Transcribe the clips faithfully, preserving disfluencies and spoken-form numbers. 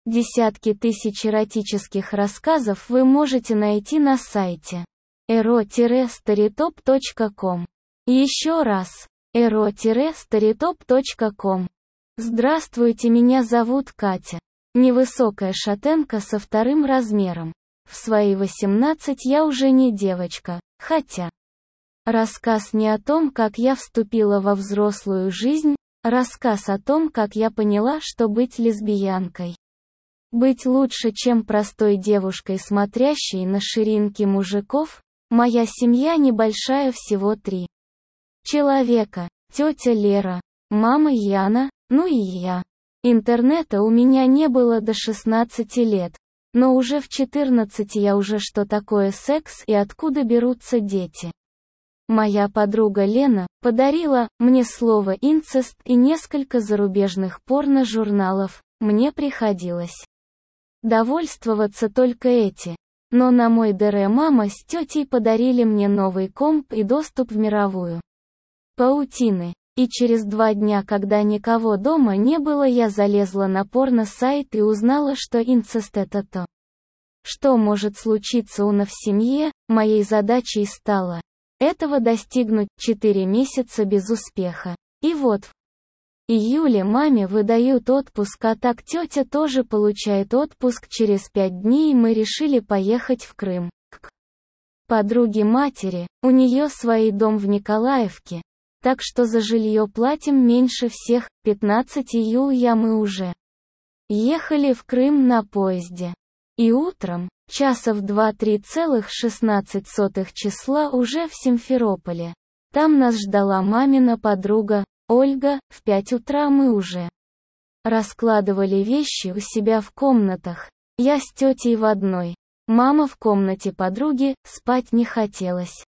Десятки тысяч эротических рассказов вы можете найти на сайте эро старитоп точка ком. Еще раз, эро старитоп точка ком. Здравствуйте, меня зовут Катя. Невысокая шатенка со вторым размером. В свои восемнадцать я уже не девочка, хотя... Рассказ не о том, как я вступила во взрослую жизнь, рассказ о том, как я поняла, что быть лесбиянкой. Быть лучше, чем простой девушкой, смотрящей на ширинки мужиков. Моя семья небольшая, всего три человека. Тетя Лера, мама Яна, ну и я. Интернета у меня не было до шестнадцати лет, но уже в четырнадцати я уже что такое секс и откуда берутся дети. Моя подруга Лена подарила мне слово «инцест» и несколько зарубежных порно-журналов. Мне приходилось довольствоваться только эти. Но на мой ДР мама с тетей подарили мне новый комп и доступ в мировую паутины. И через два дня, когда никого дома не было, я залезла на порно-сайт и узнала, что инцест — это то, что может случиться у нас в семье. Моей задачей стало этого достигнуть четыре месяца без успеха. И вот в июле маме выдают отпуск, а так тетя тоже получает отпуск через пять дней, и мы решили поехать в Крым, к подруге матери. У нее свой дом в Николаевке, так что за жилье платим меньше всех. пятнадцатого июля мы уже ехали в Крым на поезде. И утром, часов два-три целых шестнадцать сотых числа уже в Симферополе. Там нас ждала мамина подруга, Ольга. В пять утра мы уже раскладывали вещи у себя в комнатах. Я с тетей в одной. Мама в комнате подруги, спать не хотелось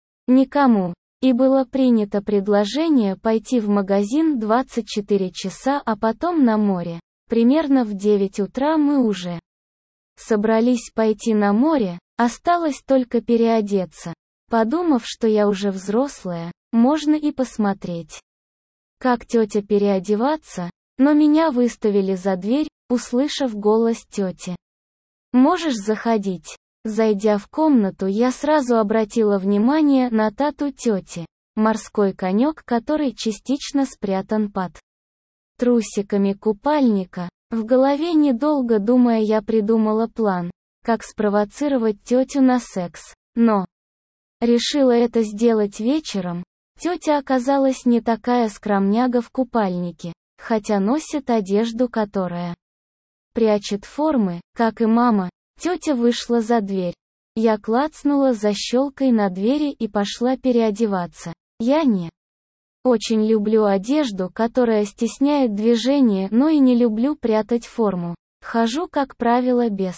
никому. И было принято предложение пойти в магазин двадцать четыре часа, а потом на море. Примерно в девять утра мы уже собрались пойти на море, осталось только переодеться. Подумав, что я уже взрослая, можно и посмотреть, как тетя переодеваться, но меня выставили за дверь, услышав голос тети. «Можешь заходить». Зайдя в комнату, я сразу обратила внимание на тату тети. Морской конек, который частично спрятан под трусиками купальника. В голове, недолго думая, я придумала план, как спровоцировать тетю на секс. Но решила это сделать вечером. Тетя оказалась не такая скромняга в купальнике, хотя носит одежду, которая прячет формы, как и мама. Тетя вышла за дверь. Я клацнула защелкой на двери и пошла переодеваться. Я не очень люблю одежду, которая стесняет движение, но и не люблю прятать форму. Хожу, как правило, без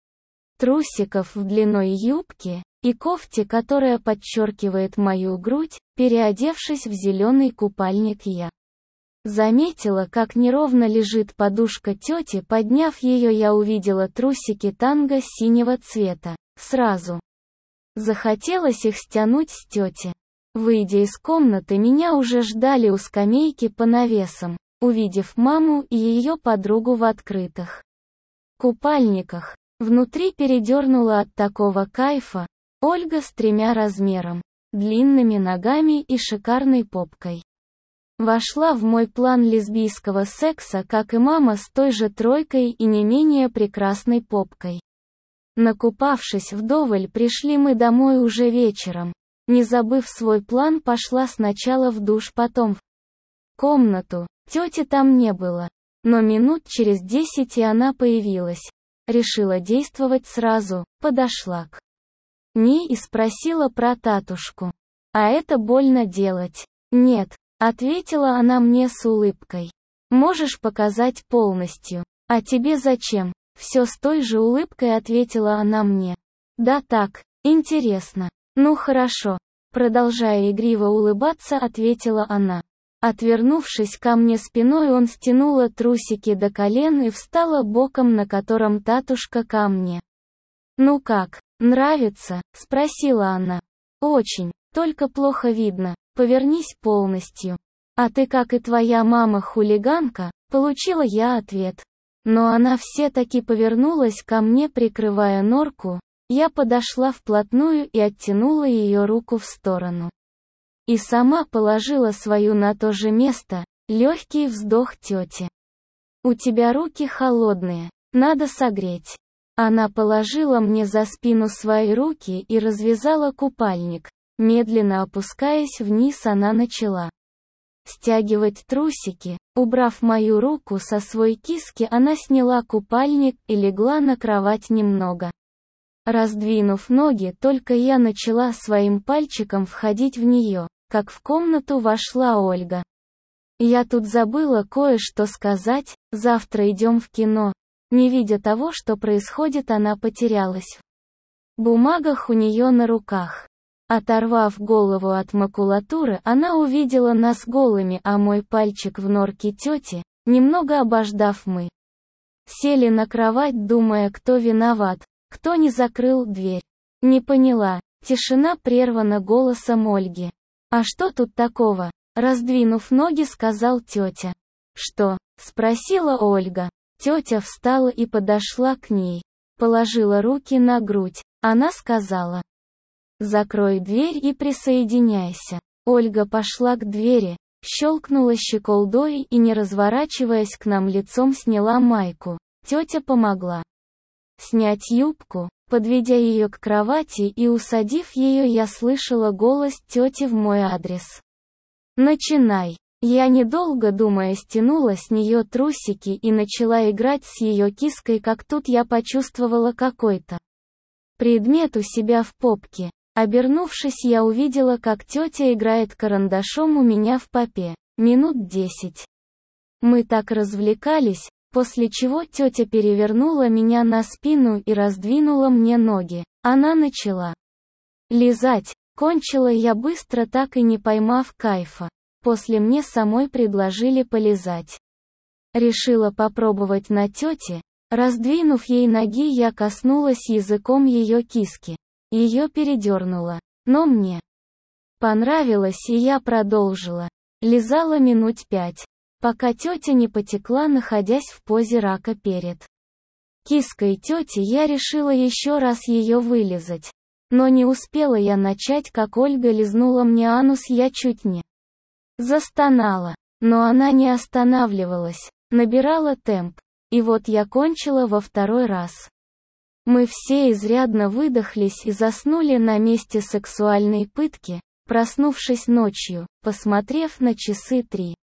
трусиков в длинной юбке и кофте, которая подчеркивает мою грудь. Переодевшись в зеленый купальник, я заметила, как неровно лежит подушка тети. Подняв ее, я увидела трусики танго синего цвета. Сразу захотелось их стянуть с тети. Выйдя из комнаты, меня уже ждали у скамейки по навесам. Увидев маму и ее подругу в открытых купальниках, внутри передернула от такого кайфа. Ольга с тремя размером, длинными ногами и шикарной попкой вошла в мой план лесбийского секса, как и мама с той же тройкой и не менее прекрасной попкой. Накупавшись вдоволь, пришли мы домой уже вечером. Не забыв свой план, пошла сначала в душ, потом в комнату. Тети там не было. Но минут через десять и она появилась. Решила действовать сразу, подошла к ней и спросила про татушку. А это больно делать? Нет. Ответила она мне с улыбкой. Можешь показать полностью. А тебе зачем? Все с той же улыбкой ответила она мне. Да так, интересно. Ну хорошо. Продолжая игриво улыбаться, ответила она. Отвернувшись ко мне спиной, он стянула трусики до колен и встала боком, на котором татушка ко мне. Ну как, нравится? Спросила она. Очень, только плохо видно. Повернись полностью. А ты, как и твоя мама, хулиганка, получила я ответ. Но она все-таки повернулась ко мне, прикрывая норку. Я подошла вплотную и оттянула ее руку в сторону. И сама положила свою на то же место. Легкий вздох тети. «У тебя руки холодные, надо согреть». Она положила мне за спину свои руки и развязала купальник. Медленно опускаясь вниз, она начала стягивать трусики. Убрав мою руку со своей киски, она сняла купальник и легла на кровать немного. Раздвинув ноги, только я начала своим пальчиком входить в нее, как в комнату вошла Ольга. «Я тут забыла кое-что сказать, завтра идем в кино». Не видя того, что происходит, она потерялась в бумагах у нее на руках. Оторвав голову от макулатуры, она увидела нас голыми, а мой пальчик в норке тети. Немного обождав, мы сели на кровать, думая, кто виноват, кто не закрыл дверь. Не поняла, тишина прервана голосом Ольги. «А что тут такого?» Раздвинув ноги, сказал тетя. «Что?» — спросила Ольга. Тетя встала и подошла к ней. Положила руки на грудь. Она сказала: «Закрой дверь и присоединяйся». Ольга пошла к двери, щелкнула щеколдой и, не разворачиваясь к нам лицом, сняла майку. Тетя помогла снять юбку. Подведя ее к кровати и усадив ее, я слышала голос тети в мой адрес. «Начинай». Я, недолго думая, стянула с нее трусики и начала играть с ее киской, как тут я почувствовала какой-то предмет у себя в попке. Обернувшись, я увидела, как тетя играет карандашом у меня в попе. Минут десять. Мы так развлекались, после чего тетя перевернула меня на спину и раздвинула мне ноги. Она начала лизать. Кончила я быстро, так и не поймав кайфа. После мне самой предложили полизать. Решила попробовать на тете. Раздвинув ей ноги, я коснулась языком ее киски. Ее передернуло. Но мне понравилось, и я продолжила. Лизала минут пять, пока тетя не потекла, находясь в позе рака перед киской тети. Я решила еще раз ее вылизать. Но не успела я начать, как Ольга лизнула мне анус. Я чуть не застонала. Но она не останавливалась, набирала темп. И вот я кончила во второй раз. Мы все изрядно выдохлись и заснули на месте сексуальной пытки, проснувшись ночью, посмотрев на часы три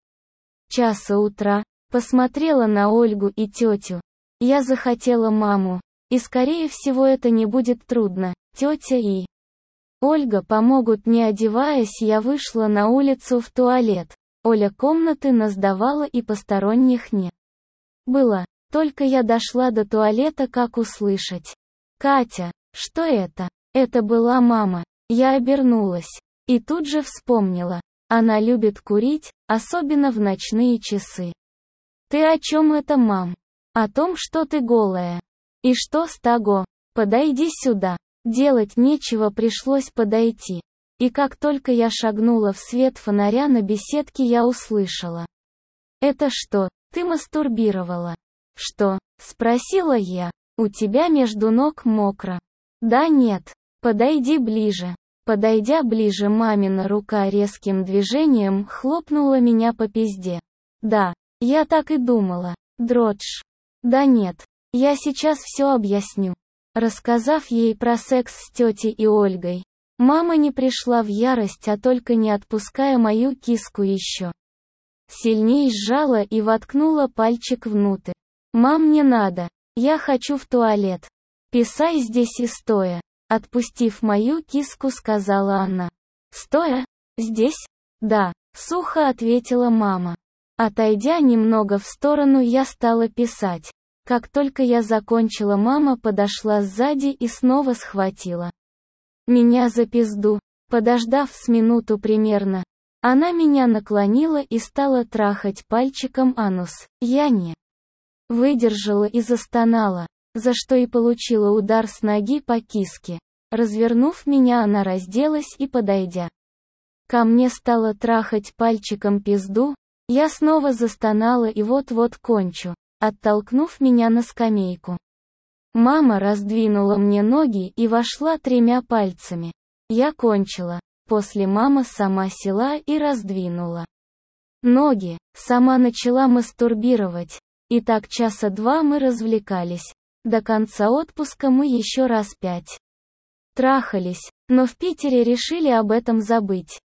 часа утра, посмотрела на Ольгу и тетю. Я захотела маму. И скорее всего это не будет трудно. Тетя и Ольга помогут, не одеваясь. Я вышла на улицу в туалет. Оля комнаты насдавала и посторонних не было. Только я дошла до туалета, как услышать: «Катя, что это?» Это была мама. Я обернулась. И тут же вспомнила. Она любит курить, особенно в ночные часы. «Ты о чем это, мам?» «О том, что ты голая». «И что с того? Подойди сюда». Делать нечего, пришлось подойти. И как только я шагнула в свет фонаря на беседке, я услышала: «Это что, ты мастурбировала?» «Что?» — спросила я. «У тебя между ног мокро». «Да нет. Подойди ближе». Подойдя ближе, мамина рука резким движением хлопнула меня по пизде. «Да, я так и думала. Дрочь». «Да нет. Я сейчас все объясню». Рассказав ей про секс с тетей и Ольгой, мама не пришла в ярость, а только, не отпуская мою киску, еще сильней сжала и воткнула пальчик внутрь. «Мам, не надо. Я хочу в туалет. Писай здесь и стоя». Отпустив мою киску, сказала она. «Стоя? Здесь?» «Да», — сухо ответила мама. Отойдя немного в сторону, я стала писать. Как только я закончила, мама подошла сзади и снова схватила меня за пизду. Подождав с минуту примерно, она меня наклонила и стала трахать пальчиком анус. Я не выдержала и застонала, за что и получила удар с ноги по киске. Развернув меня, она разделась и, подойдя ко мне, стала трахать пальчиком пизду. Я снова застонала и вот-вот кончу. оттолкнув меня на скамейку. Мама раздвинула мне ноги и вошла тремя пальцами. Я кончила. После мама сама села и раздвинула ноги, сама начала мастурбировать. И так часа два мы развлекались. До конца отпуска мы еще раз пять трахались, но в Питере решили об этом забыть.